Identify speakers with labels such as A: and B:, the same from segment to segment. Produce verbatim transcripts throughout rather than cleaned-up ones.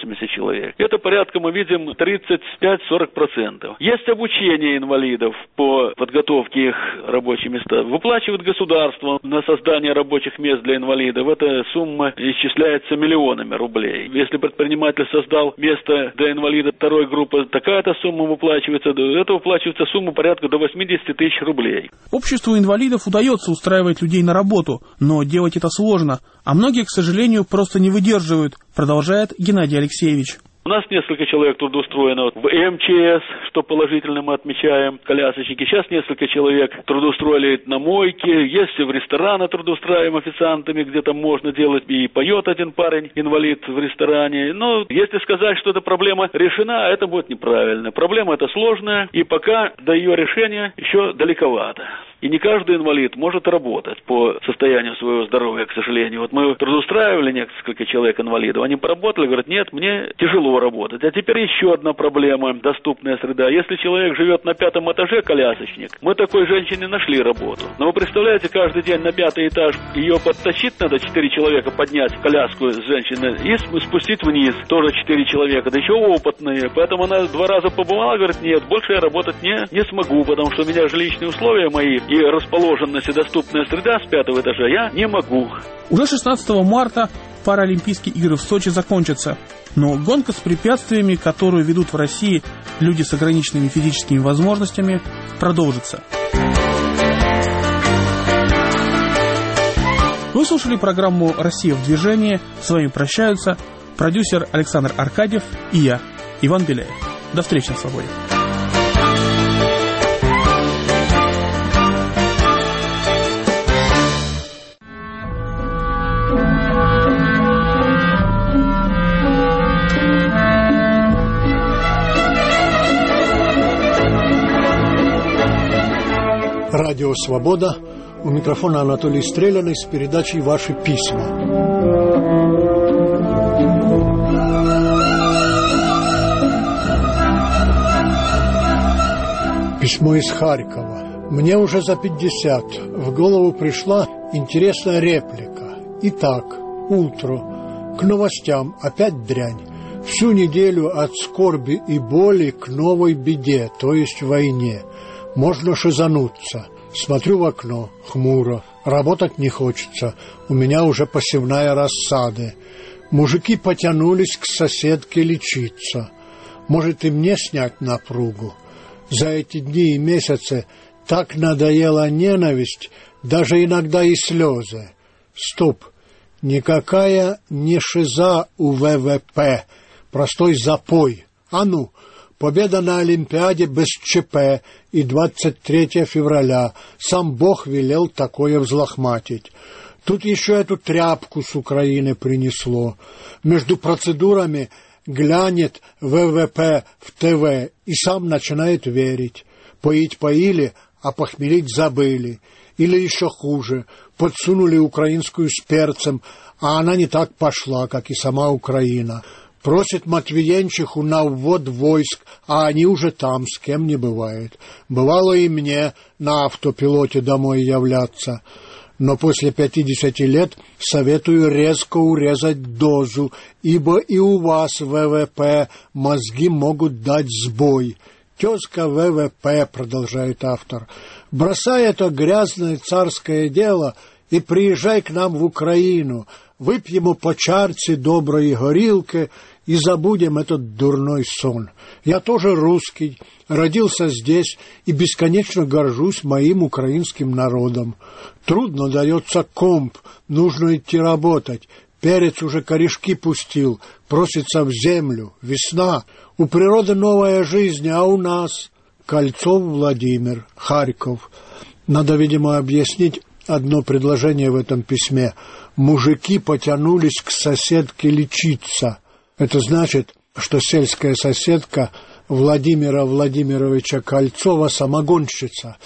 A: восемьдесят человек. Это порядка, мы видим, тридцать пять - сорок процентов. Есть обучение инвалидов по подготовке их рабочих мест. Выплачивает государство на создание рабочих мест для инвалидов. Эта сумма исчисляется миллионами рублей. Если предприниматель создал место для инвалида второй группы, такая-то сумма выплачивается. Это выплачивается сумма порядка до восемьдесят тысяч рублей.
B: Обществу инвалидов удается устраивать людей на работу, но делать это сложно, а многие, к сожалению, просто не выдерживают, продолжает Геннадий Алексеевич.
A: У нас несколько человек трудоустроено в эм че эс, что положительно мы отмечаем, колясочники. Сейчас несколько человек трудоустроили на мойке, есть и в рестораны трудоустраиваем официантами, где там можно делать, и поет один парень, инвалид в ресторане. Но если сказать, что эта проблема решена, это будет неправильно. Проблема эта сложная, и пока до ее решения еще далековато. И не каждый инвалид может работать по состоянию своего здоровья, к сожалению. Вот мы трудоустраивали несколько человек инвалидов, они поработали, говорят, нет, мне тяжело работать. А теперь еще одна проблема, доступная среда. Если человек живет на пятом этаже, колясочник, мы такой женщине нашли работу. Но вы представляете, каждый день на пятый этаж ее подтащить надо, четыре человека поднять коляску с женщиной и спустить вниз, тоже четыре человека, да еще опытные. Поэтому она два раза побывала, говорит, нет, больше я работать не, не смогу, потому что у меня жилищные условия мои и расположенность и доступная среда с пятого этажа я не могу.
B: Уже шестнадцатого марта Паралимпийские игры в Сочи закончатся. Но гонка с препятствиями, которую ведут в России люди с ограниченными физическими возможностями, продолжится. Вы слушали программу «Россия в движении». С вами прощаются продюсер Александр Аркадьев и я, Иван Беляев. До встречи на свободе.
C: Радио «Свобода». У микрофона Анатолий Стреляный с передачей «Ваши письма». Письмо из Харькова. Мне уже за пятьдесят. В голову пришла интересная реплика. Итак, утро. К новостям опять дрянь. Всю неделю от скорби и боли к новой беде, то есть войне. Можно шизануться. Смотрю в окно, хмуро. Работать не хочется. У меня уже посевная рассады. Мужики потянулись к соседке лечиться. Может, и мне снять напругу? За эти дни и месяцы так надоела ненависть, даже иногда и слезы. Стоп. Никакая не шиза у вэ вэ пэ. Простой запой. А ну! Победа на Олимпиаде без ЧП и двадцать третьего февраля. Сам Бог велел такое взлохматить. Тут еще эту тряпку с Украины принесло. Между процедурами глянет вэ вэ пэ в тэ вэ и сам начинает верить. Поить поили, а похмелить забыли. Или еще хуже, подсунули украинскую с перцем, а она не так пошла, как и сама Украина. Просит Матвиенчиху на ввод войск, а они уже там, с кем не бывает. Бывало и мне на автопилоте домой являться. Но после пятидесяти лет советую резко урезать дозу, ибо и у вас вэ вэ пэ мозги могут дать сбой. Тезка вэ вэ пэ, продолжает автор, бросай это грязное царское дело и приезжай к нам в Украину. Выпьем по чарце доброй горилки и забудем этот дурной сон. Я тоже русский, родился здесь и бесконечно горжусь моим украинским народом. Трудно дается комп, нужно идти работать. Перец уже корешки пустил, просится в землю. Весна, у природы новая жизнь, а у нас... Кольцов Владимир, Харьков. Надо, видимо, объяснить одно предложение в этом письме. Мужики потянулись к соседке лечиться. Это значит, что сельская соседка Владимира Владимировича Кольцова самогонщица.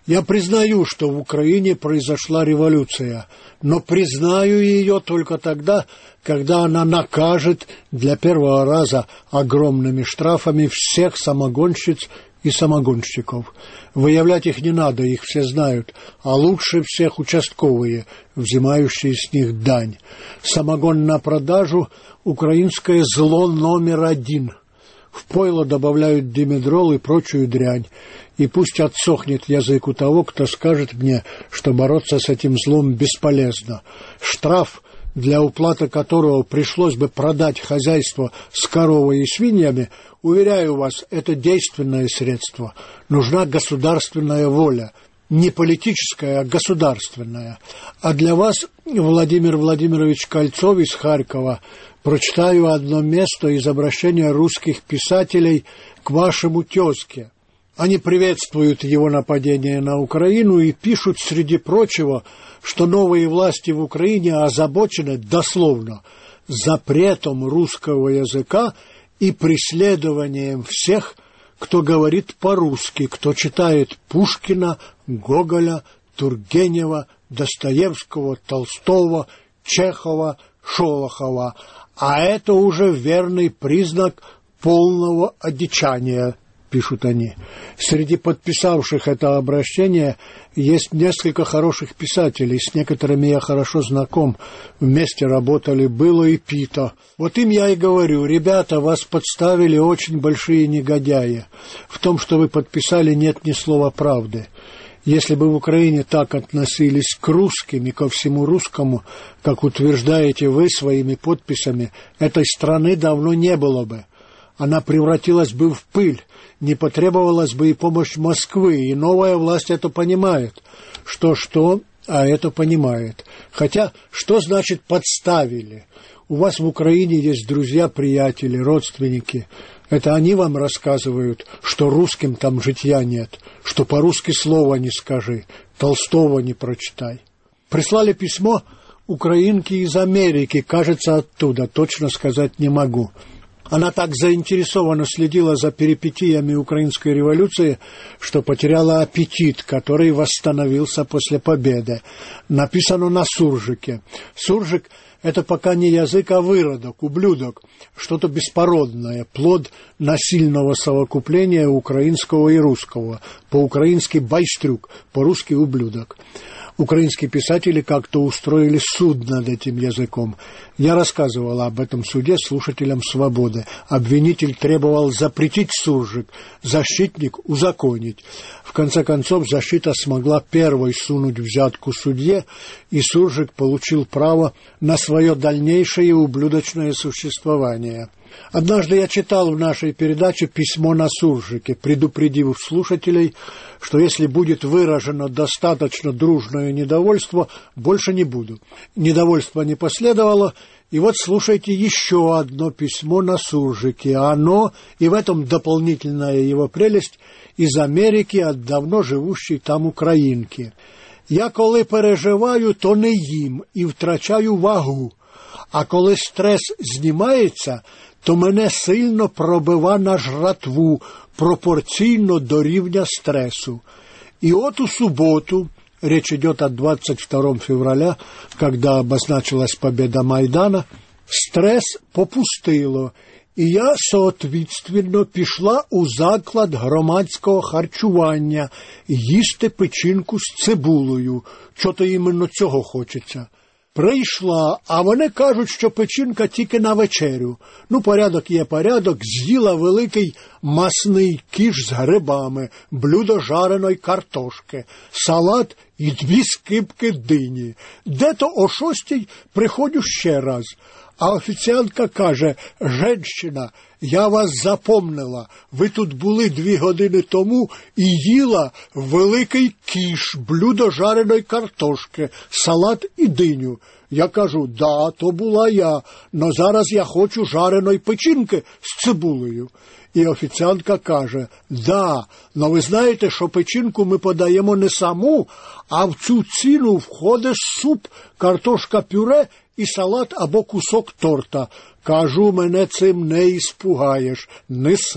C: Я признаю, что в Украине произошла революция, но признаю ее только тогда, когда она накажет для первого раза огромными штрафами всех самогонщиц и самогонщиков. Выявлять их не надо, их все знают, а лучше всех участковые, взимающие с них дань. Самогон на продажу – украинское зло номер один. В пойло добавляют димедрол и прочую дрянь. И пусть отсохнет язык у того, кто скажет мне, что бороться с этим злом бесполезно. Штраф, для уплаты которого пришлось бы продать хозяйство с коровой и свиньями, уверяю вас, это действенное средство. Нужна государственная воля. Не политическая, а государственная. А для вас, Владимир Владимирович Кольцов из Харькова, прочитаю одно место из обращения русских писателей к вашему тезке. Они приветствуют его нападение на Украину и пишут, среди прочего, что новые власти в Украине озабочены, дословно, запретом русского языка и преследованием всех, кто говорит по-русски, кто читает Пушкина, Гоголя, Тургенева, Достоевского, Толстого, Чехова, Шолохова. А это уже верный признак полного одичания, пишут они. Среди подписавших это обращение есть несколько хороших писателей, с некоторыми я хорошо знаком, вместе работали Было и Пита. Вот им я и говорю: ребята, вас подставили очень большие негодяи. В том, что вы подписали, нет ни слова правды. Если бы в Украине так относились к русским и ко всему русскому, как утверждаете вы своими подписями, этой страны давно не было бы. Она превратилась бы в пыль, не потребовалась бы и помощь Москвы, и новая власть это понимает. Что-что, а это понимает. Хотя, что значит подставили? У вас в Украине есть друзья, приятели, родственники. Это они вам рассказывают, что русским там житья нет, что по-русски слова не скажи, Толстого не прочитай. Прислали письмо украинки из Америки, кажется, оттуда, точно сказать не могу. Она так заинтересованно следила за перипетиями украинской революции, что потеряла аппетит, который восстановился после победы. Написано на суржике. Суржик – это пока не язык, а выродок, ублюдок, что-то беспородное, плод насильного совокупления украинского и русского. По-украински байстрюк, по-русски ублюдок. Украинские писатели как-то устроили суд над этим языком. Я рассказывал об этом суде слушателям «Свободы». Обвинитель требовал запретить суржик, защитник – узаконить. В конце концов, защита смогла первой сунуть взятку судье, и суржик получил право на свое дальнейшее ублюдочное существование. Однажды я читал в нашей передаче письмо на суржике, предупредив слушателей, что если будет выражено достаточно дружное недовольство, больше не буду. Недовольства не последовало, и вот слушайте еще одно письмо на суржике. Оно, и в этом дополнительная его прелесть, из Америки от давно живущей там українки. «Я коли переживаю, то не їм і втрачаю вагу, а коли стрес знімається, то мене сильно пробива на жратву пропорційно до рівня стресу». И вот у субботу, речь идет о двадцать второго февраля, когда обозначилась победа Майдана, стрес попустило, і я, соответственно, пішла у заклад громадського харчування їсти печінку з цибулею. Чого-то іменно цього хочеться. Прийшла, а вони кажуть, що печінка тільки на вечерю. Ну, порядок є порядок, з'їла великий масний кіш з грибами, блюдо жареної картошки, салат і дві скибки дині. Де-то о шостій приходжу ще раз. А офіціантка каже: «Женщина, я вас запомнила. Ви тут були дві години тому і їла великий кіш, блюдо жареної картошки, салат і диню». Я кажу: «Да, то була я, но зараз я хочу жареної печінки з цибулею». І офіціантка каже: «Да, но ви знаєте, що печінку ми подаємо не саму, а в цю ціну входить суп, картошка пюре і салат або кусок торта». Кажу: «Мене цим не іспугаєш, неси».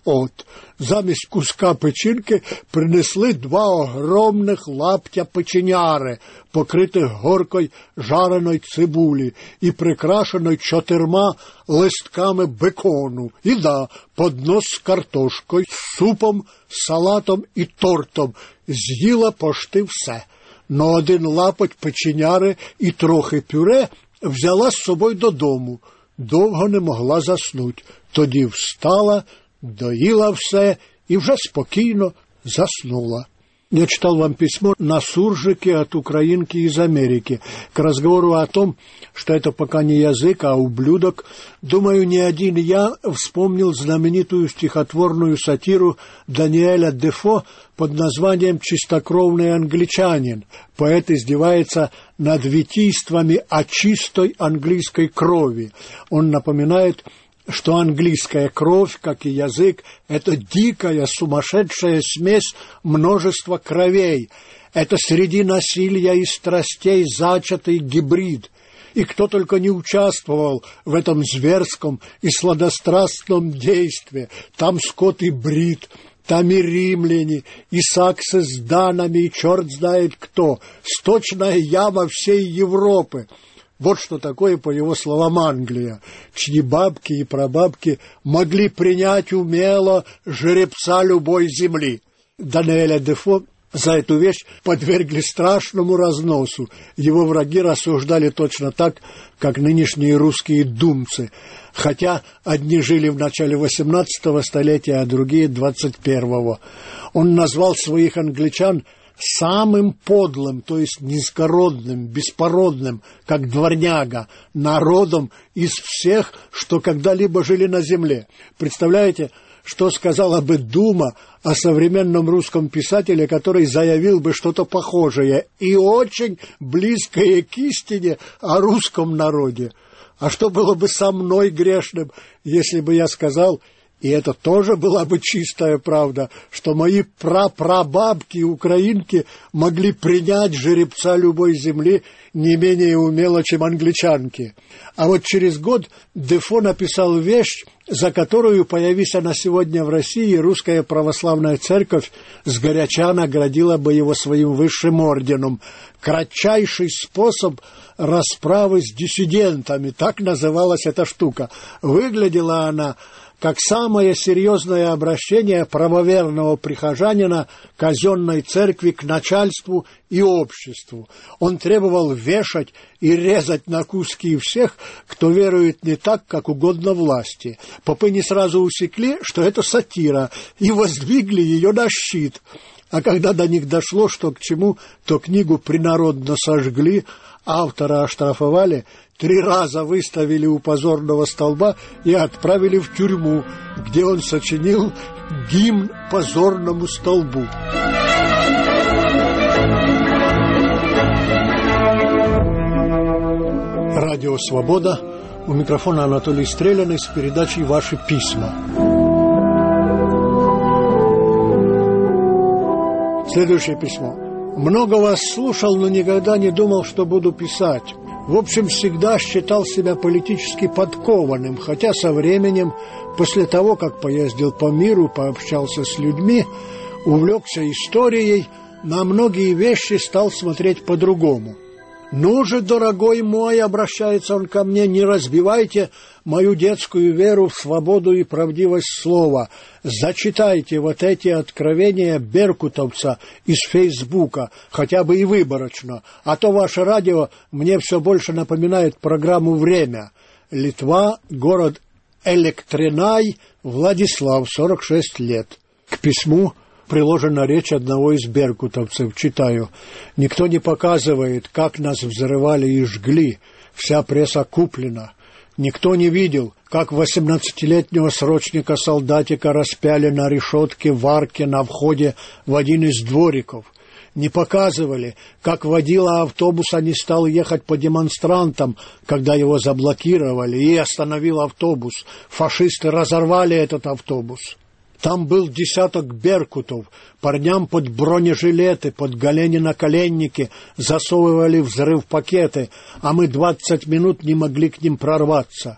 C: От, замість куска печінки принесли два огромних лаптя печеняри, покритих горкою жареної цибулі і прикрашеної чотирма листками бекону. І да, поднос з картошкою, супом, салатом і тортом. З'їла пошти все. Но один лапоть печеняри і трохи пюре взяла з собою додому. Довго не могла заснуть. Тоді встала, доїла все и уже спокойно заснула. Я читал вам письмо на суржике от украинки из Америки к разговору о том, что это пока не язык, а ублюдок. Думаю, не один я вспомнил знаменитую стихотворную сатиру Даниэля Дефо под названием «Чистокровный англичанин». Поэт издевается над витийствами о чистой английской крови. Он напоминает, что английская кровь, как и язык, это дикая, сумасшедшая смесь множества кровей. Это среди насилия и страстей зачатый гибрид. И кто только не участвовал в этом зверском и сладострастном действии. Там скот и брит, там и римляне, и саксы с данами, и черт знает кто. Сточная яма всей Европы. Вот что такое, по его словам, Англия, чьи бабки и прабабки могли принять умело жеребца любой земли. Даниэля Дефо за эту вещь подвергли страшному разносу. Его враги рассуждали точно так, как нынешние русские думцы, хотя одни жили в начале восемнадцатого столетия, а другие двадцать первого. Он назвал своих англичан самым подлым, то есть низкородным, беспородным, как дворняга, народом из всех, что когда-либо жили на земле. Представляете, что сказала бы Дума о современном русском писателе, который заявил бы что-то похожее и очень близкое к истине о русском народе? А что было бы со мной грешным, если бы я сказал... И это тоже была бы чистая правда, что мои прапрабабки-украинки могли принять жеребца любой земли не менее умело, чем англичанки. А вот через год Дефо написал вещь, за которую, появись она сегодня в России, русская православная церковь сгоряча наградила бы его своим высшим орденом. Кратчайший способ расправы с диссидентами, так называлась эта штука. Выглядела она как самое серьезное обращение правоверного прихожанина казенной церкви к начальству и обществу. Он требовал вешать и резать на куски всех, кто верует не так, как угодно власти. Попы не сразу усекли, что это сатира, и воздвигли ее на щит. А когда до них дошло, что к чему, то книгу принародно сожгли, автора оштрафовали, три раза выставили у позорного столба и отправили в тюрьму, где он сочинил гимн позорному столбу. Радио «Свобода». У микрофона Анатолий Стреляный с передачей «Ваши письма». Следующее письмо. Много вас слушал, но никогда не думал, что буду писать. В общем, всегда считал себя политически подкованным, хотя со временем, после того, как поездил по миру, пообщался с людьми, увлекся историей, на многие вещи стал смотреть по-другому. «Ну же, дорогой мой, — обращается он ко мне, — не разбивайте мою детскую веру в свободу и правдивость слова. Зачитайте вот эти откровения беркутовца из Фейсбука, хотя бы и выборочно, а то ваше радио мне все больше напоминает программу «Время». Литва, город Электринай, Владислав, сорок шесть лет». К письму приложена речь одного из беркутовцев. Читаю. «Никто не показывает, как нас взрывали и жгли. Вся пресса куплена. Никто не видел, как восемнадцатилетнего срочника-солдатика распяли на решетке в арке на входе в один из двориков. Не показывали, как водила автобуса не стал ехать по демонстрантам, когда его заблокировали, и остановил автобус. Фашисты разорвали этот автобус. Там был десяток беркутов, парням под бронежилеты, под голени наколенники засовывали взрыв-пакеты, а мы двадцать минут не могли к ним прорваться.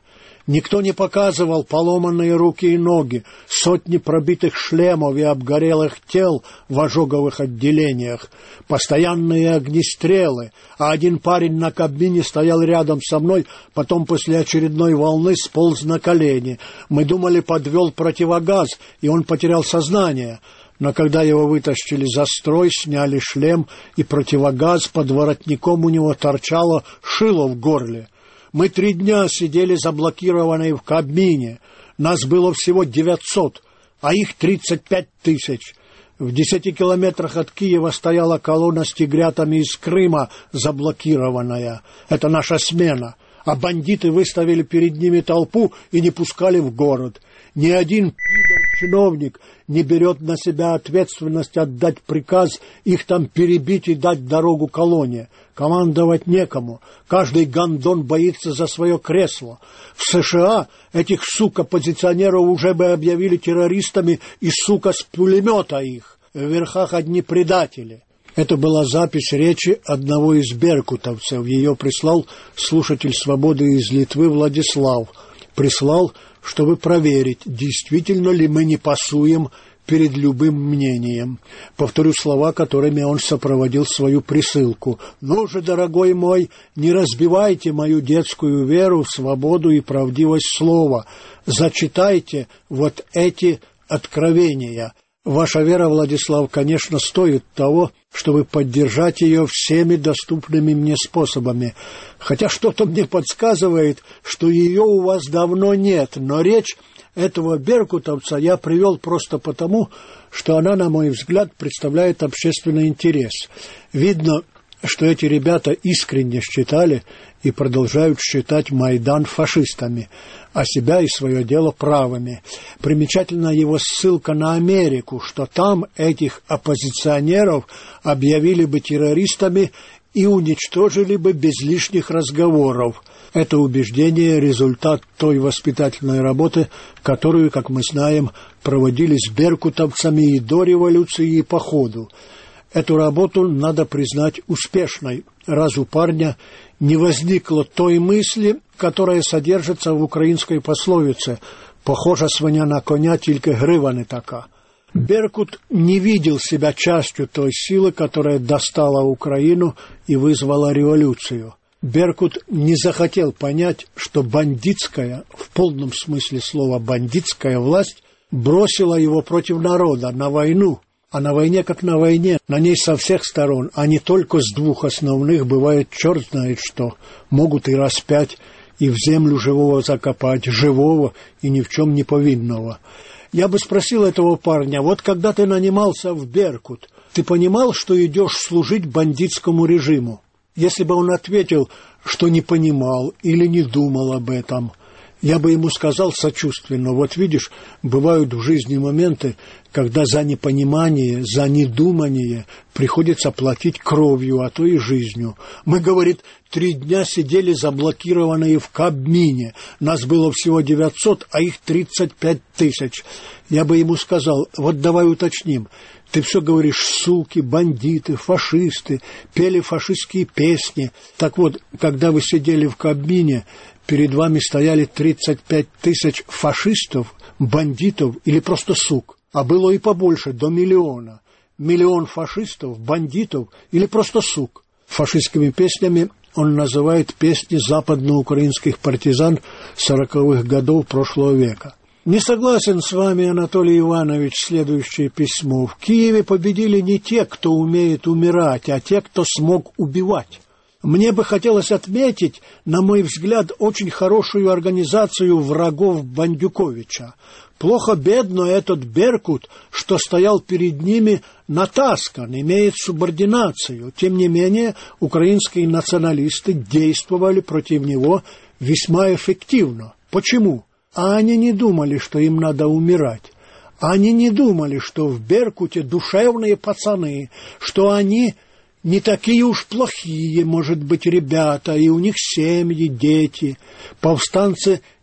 C: Никто не показывал поломанные руки и ноги, сотни пробитых шлемов и обгорелых тел в ожоговых отделениях, постоянные огнестрелы, а один парень на кабине стоял рядом со мной, потом после очередной волны сполз на колени. Мы думали, подвел противогаз, и он потерял сознание. Но когда его вытащили за строй, сняли шлем, и противогаз, под воротником у него торчало шило в горле. Мы три дня сидели заблокированные в кабине. Нас было всего девятьсот, а их тридцать пять тысяч. В десяти километрах от Киева стояла колонна с тигрятами из Крыма, заблокированная. Это наша смена. А бандиты выставили перед ними толпу и не пускали в город. Ни один пидор-чиновник не берет на себя ответственность отдать приказ их там перебить и дать дорогу колонне. Командовать некому. Каждый гондон боится за свое кресло. В США этих, сука, оппозиционеров уже бы объявили террористами и, сука, с пулемета их. В верхах одни предатели. Это была запись речи одного из беркутовцев. Ее прислал слушатель «Свободы» из Литвы Владислав. Прислал, чтобы проверить, действительно ли мы не пасуем перед любым мнением. Повторю слова, которыми он сопроводил свою присылку. «Ну же, дорогой мой, не разбивайте мою детскую веру в свободу и правдивость слова. Зачитайте вот эти откровения». Ваша вера, Владислав, конечно, стоит того, чтобы поддержать ее всеми доступными мне способами. Хотя что-то мне подсказывает, что ее у вас давно нет, но речь этого беркутовца я привел просто потому, что она, на мой взгляд, представляет общественный интерес. Видно, что эти ребята искренне считали и продолжают считать Майдан фашистами, а себя и свое дело правыми. Примечательна его ссылка на Америку, что там этих оппозиционеров объявили бы террористами и уничтожили бы без лишних разговоров. Это убеждение – результат той воспитательной работы, которую, как мы знаем, проводили с беркутовцами и до революции, и по ходу. Эту работу надо признать успешной, раз у парня не возникло той мысли, которая содержится в украинской пословице «Похожа свиня на коня, тільки грива не така». Беркут не видел себя частью той силы, которая достала Украину и вызвала революцию. Беркут не захотел понять, что бандитская, в полном смысле слова бандитская власть, бросила его против народа на войну. А на войне как на войне, на ней со всех сторон, а не только с двух основных, бывает черт знает что. Могут и распять, и в землю живого закопать, живого и ни в чем не повинного. Я бы спросил этого парня, вот когда ты нанимался в Беркут, ты понимал, что идешь служить бандитскому режиму? Если бы он ответил, что не понимал или не думал об этом, я бы ему сказал сочувственно, вот видишь, бывают в жизни моменты, когда за непонимание, за недумание приходится платить кровью, а то и жизнью. Мы, говорит, три дня сидели заблокированные в Кабмине, нас было всего девятьсот, а их тридцать пять тысяч. Я бы ему сказал, вот давай уточним, ты все говоришь, суки, бандиты, фашисты, пели фашистские песни. Так вот, когда вы сидели в Кабмине, перед вами стояли тридцать пять тысяч фашистов, бандитов или просто сук. А было и побольше, до миллиона. Миллион фашистов, бандитов или просто сук. Фашистскими песнями он называет песни западноукраинских партизан сороковых годов прошлого века. Не согласен с вами, Анатолий Иванович, следующее письмо. В Киеве победили не те, кто умеет умирать, а те, кто смог убивать. Мне бы хотелось отметить, на мой взгляд, очень хорошую организацию врагов Бандюковича. Плохо-бедно этот Беркут, что стоял перед ними, натаскан, имеет субординацию. Тем не менее, украинские националисты действовали против него весьма эффективно. Почему? А они не думали, что им надо умирать. Они не думали, что в Беркуте душевные пацаны, что они не такие уж плохие, может быть, ребята, и у них семьи, дети. Повстанцы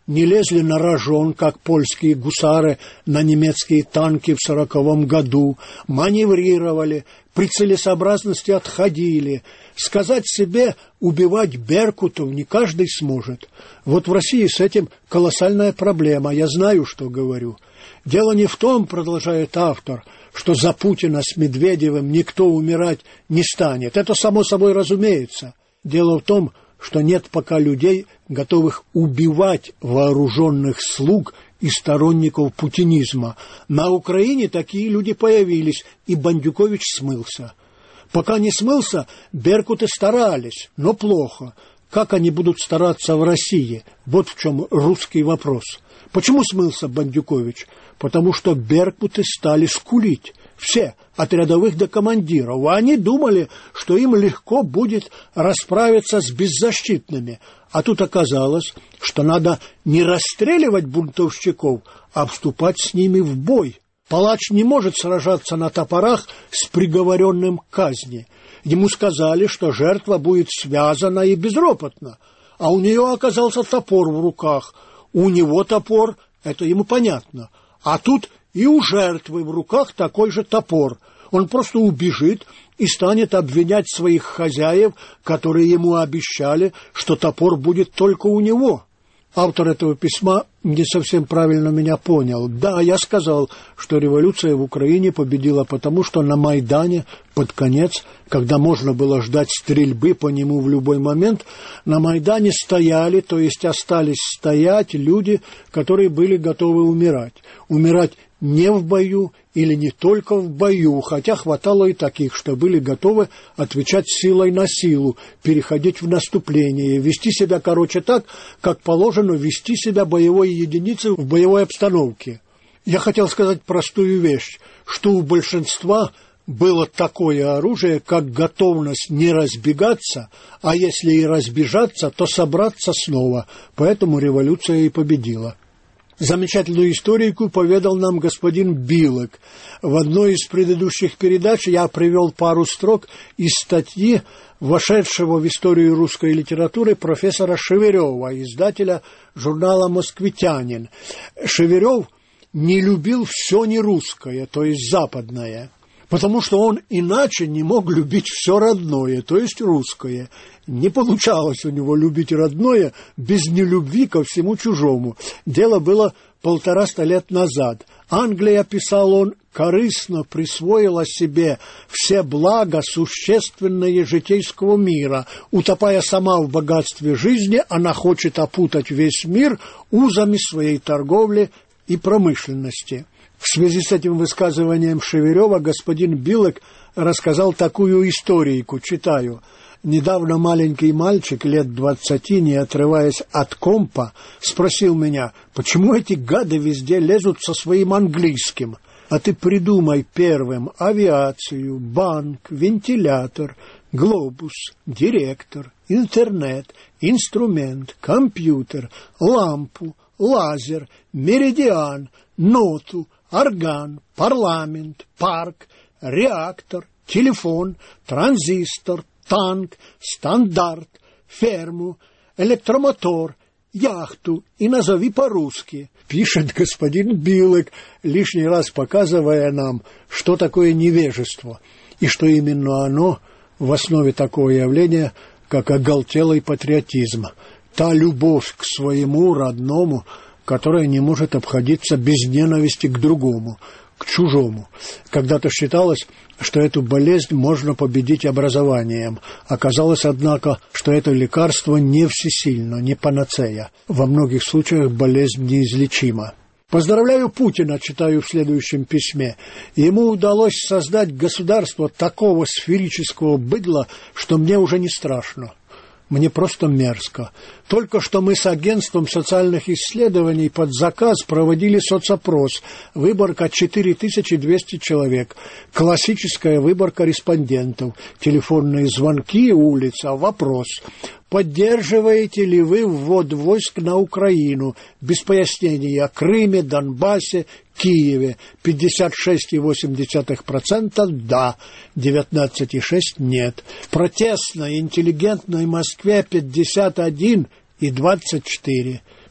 C: не лезли на рожон, как польские гусары на немецкие танки в сороковом году, маневрировали, при целесообразности отходили. Сказать себе, убивать беркутов не каждый сможет. Вот в России с этим колоссальная проблема, я знаю, что говорю. Дело не в том, продолжает автор, что за Путина с Медведевым никто умирать не станет. Это само собой разумеется. Дело в том, что нет пока людей, готовых убивать вооруженных слуг и сторонников путинизма. На Украине такие люди появились, и Бандюкович смылся. Пока не смылся, беркуты старались, но плохо. Как они будут стараться в России? Вот в чем русский вопрос. Почему смылся Бандюкович? Потому что беркуты стали скулить. Все, от рядовых до командиров. А они думали, что им легко будет расправиться с беззащитными. А тут оказалось, что надо не расстреливать бунтовщиков, а вступать с ними в бой. Палач не может сражаться на топорах с приговоренным к казни. Ему сказали, что жертва будет связана и безропотна. А у нее оказался топор в руках. У него топор, это ему понятно. А тут и у жертвы в руках такой же топор. Он просто убежит и станет обвинять своих хозяев, которые ему обещали, что топор будет только у него. Автор этого письма не совсем правильно меня понял. Да, я сказал, что революция в Украине победила потому, что на Майдане под конец, когда можно было ждать стрельбы по нему в любой момент, на Майдане стояли, то есть остались стоять люди, которые были готовы умирать. Умирать не в бою или не только в бою, хотя хватало и таких, что были готовы отвечать силой на силу, переходить в наступление, вести себя, короче, так, как положено вести себя боевой единице в боевой обстановке. Я хотел сказать простую вещь, что у большинства было такое оружие, как готовность не разбегаться, а если и разбежаться, то собраться снова, поэтому революция и победила. Замечательную историку поведал нам господин Билок. В одной из предыдущих передач я привел пару строк из статьи вошедшего в историю русской литературы профессора Шеверева, издателя журнала «Москвитянин». Шеверев не любил все нерусское, то есть западное, потому что он иначе не мог любить все родное, то есть русское. Не получалось у него любить родное без нелюбви ко всему чужому. Дело было полтораста лет назад. Англия, писал он, корыстно присвоила себе все блага существенные житейского мира. Утопая сама в богатстве жизни, она хочет опутать весь мир узами своей торговли и промышленности. В связи с этим высказыванием Шеверева господин Билок рассказал такую историку, читаю. Недавно маленький мальчик лет двадцати, не отрываясь от компа, спросил меня, почему эти гады везде лезут со своим английским? А ты придумай первым авиацию, банк, вентилятор, глобус, директор, интернет, инструмент, компьютер, лампу, лазер, меридиан, ноту, орган, парламент, парк, реактор, телефон, транзистор, танк, стандарт, ферму, электромотор, яхту и назови по-русски, пишет господин Билок, лишний раз показывая нам, что такое невежество, и что именно оно в основе такого явления, как оголтелый патриотизм, та любовь к своему родному, которая не может обходиться без ненависти к другому, к чужому. Когда-то считалось, что эту болезнь можно победить образованием. Оказалось, однако, что это лекарство не всесильно, не панацея. Во многих случаях болезнь неизлечима. Поздравляю Путина, читаю в следующем письме. Ему удалось создать государство такого сферического быдла, что мне уже не страшно. Мне просто мерзко. Только что мы с агентством социальных исследований под заказ проводили соцопрос. Выборка четыре тысячи двести человек. Классическая выборка респондентов. Телефонные звонки, улица, вопрос. Поддерживаете ли вы ввод войск на Украину? Без пояснений о Крыме, Донбассе, Киеве. пятьдесят шесть целых восемь десятых процента да, девятнадцать целых шесть десятых нет. В протестной, интеллигентной Москве пятьдесят один целых двадцать четыре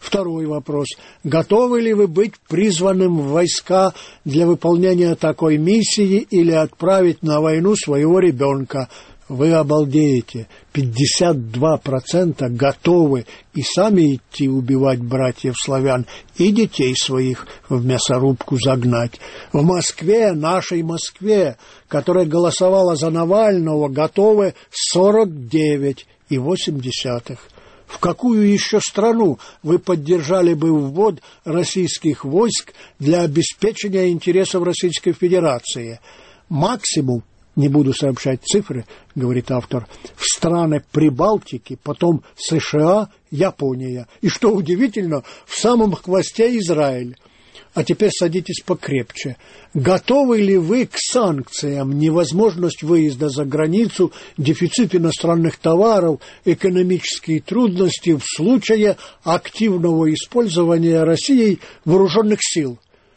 C: Второй вопрос. Готовы ли вы быть призванным в войска для выполнения такой миссии или отправить на войну своего ребенка? Вы обалдеете. пятьдесят два процента готовы и сами идти убивать братьев-славян, и детей своих в мясорубку загнать. В Москве, нашей Москве, которая голосовала за Навального, готовы сорок девять и восемь десятых. В какую еще страну вы поддержали бы ввод российских войск для обеспечения интересов Российской Федерации? Максимум, не буду сообщать цифры, говорит автор, в страны Прибалтики, потом США, Япония. И, что удивительно, в самом хвосте Израиль. А теперь садитесь покрепче. Готовы ли вы к санкциям, невозможность выезда за границу, дефицит иностранных товаров, экономические трудности в случае активного использования Россией вооруженных сил?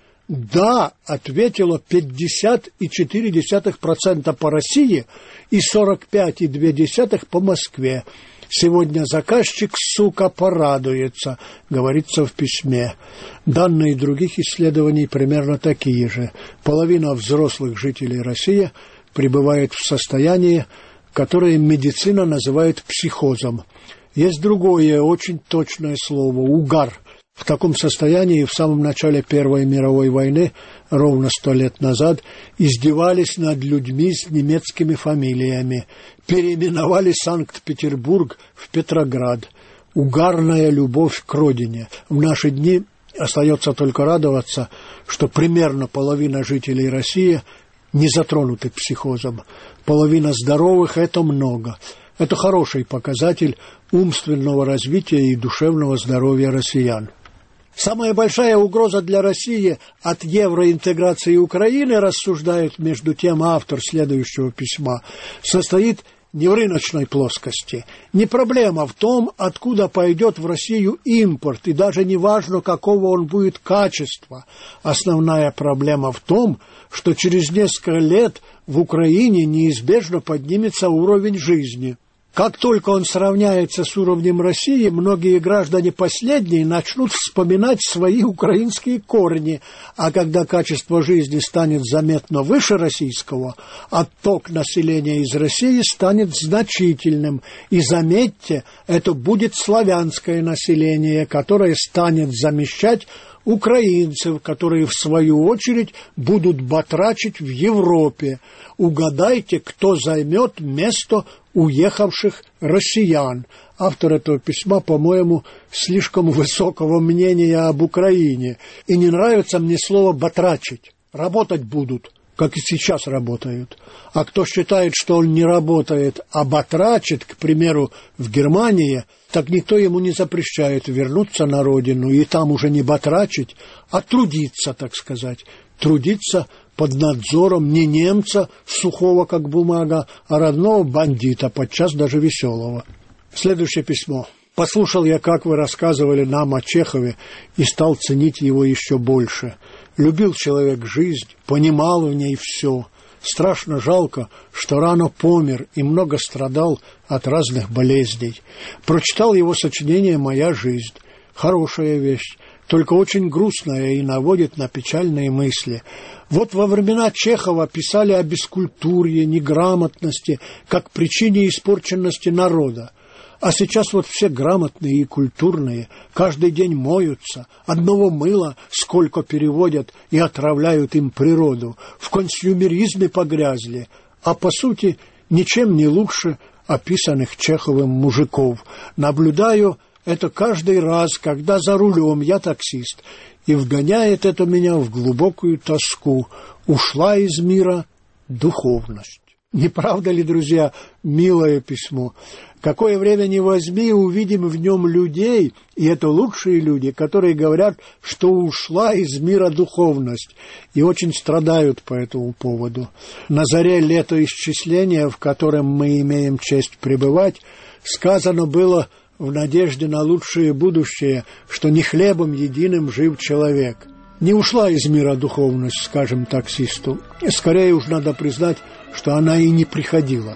C: Да, ответило пятьдесят целых четыре десятых процента по России и сорок пять целых две десятых по Москве. Сегодня заказчик, сука, порадуется, говорится в письме. Данные других исследований примерно такие же. Половина взрослых жителей России пребывает в состоянии, которое медицина называет психозом. Есть другое, очень точное слово – угар. В таком состоянии в самом начале Первой мировой войны, ровно сто лет назад, издевались над людьми с немецкими фамилиями, переименовали Санкт-Петербург в Петроград. Угарная любовь к родине. В наши дни остается только радоваться, что примерно половина жителей России не затронуты психозом. Половина здоровых – это много. Это хороший показатель умственного развития и душевного здоровья россиян. Самая большая угроза для России от евроинтеграции Украины, рассуждает между тем автор следующего письма, состоит не в рыночной плоскости. Не проблема в том, откуда пойдет в Россию импорт, и даже не важно, какого он будет качества. Основная проблема в том, что через несколько лет в Украине неизбежно поднимется уровень жизни. Как только он сравняется с уровнем России, многие граждане последней начнут вспоминать свои украинские корни, а когда качество жизни станет заметно выше российского, отток населения из России станет значительным. И заметьте, это будет славянское население, которое станет замещать украинцев, которые, в свою очередь, будут батрачить в Европе. Угадайте, кто займет место уехавших россиян. Автор этого письма, по-моему, слишком высокого мнения об Украине. И не нравится мне слово «батрачить». Работать будут, как и сейчас работают. А кто считает, что он не работает, а батрачит, к примеру, в Германии, так никто ему не запрещает вернуться на родину и там уже не батрачить, а трудиться, так сказать. Трудиться под надзором не немца, сухого как бумага, а родного бандита, подчас даже веселого. Следующее письмо. Послушал я, как вы рассказывали нам о Чехове, и стал ценить его еще больше. Любил человек жизнь, понимал в ней все. Страшно жалко, что рано помер и много страдал от разных болезней. Прочитал его сочинение «Моя жизнь». Хорошая вещь, только очень грустная и наводит на печальные мысли. Вот во времена Чехова писали о бескультурье, неграмотности, как причине испорченности народа. А сейчас вот все грамотные и культурные, каждый день моются, одного мыла сколько переводят и отравляют им природу, в консюмеризме погрязли, а по сути ничем не лучше описанных Чеховым мужиков. Наблюдаю это каждый раз, когда за рулем я таксист, и вгоняет это меня в глубокую тоску. Ушла из мира духовность. Не правда ли, друзья, милое письмо? Какое время ни возьми, увидим в нем людей, и это лучшие люди, которые говорят, что ушла из мира духовность, и очень страдают по этому поводу. На заре летоисчисления, в котором мы имеем честь пребывать, сказано было в надежде на лучшее будущее, что не хлебом единым жив человек. Не ушла из мира духовность, скажем таксисту. Скорее уж надо признать, что она и не приходила.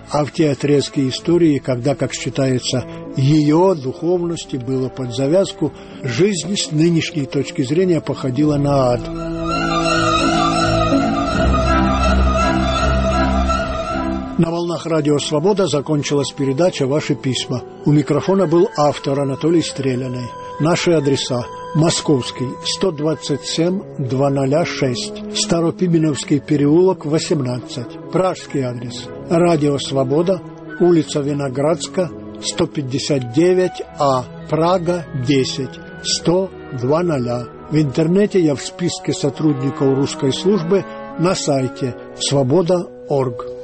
C: а в те отрезки истории, когда, как считается, ее духовности было под завязку, жизнь с нынешней точки зрения походила на ад. На волнах радио «Свобода» закончилась передача «Ваши письма». У микрофона был автор Анатолий Стреляный. Наши адреса: Московский, сто двадцать семь двести шесть, Старопименовский переулок, восемнадцать. Пражский адрес: радио «Свобода», улица Виноградска, сто пятьдесят девять А, Прага, десять, сто двадцать. В интернете я в списке сотрудников русской службы на сайте свобода точка орг.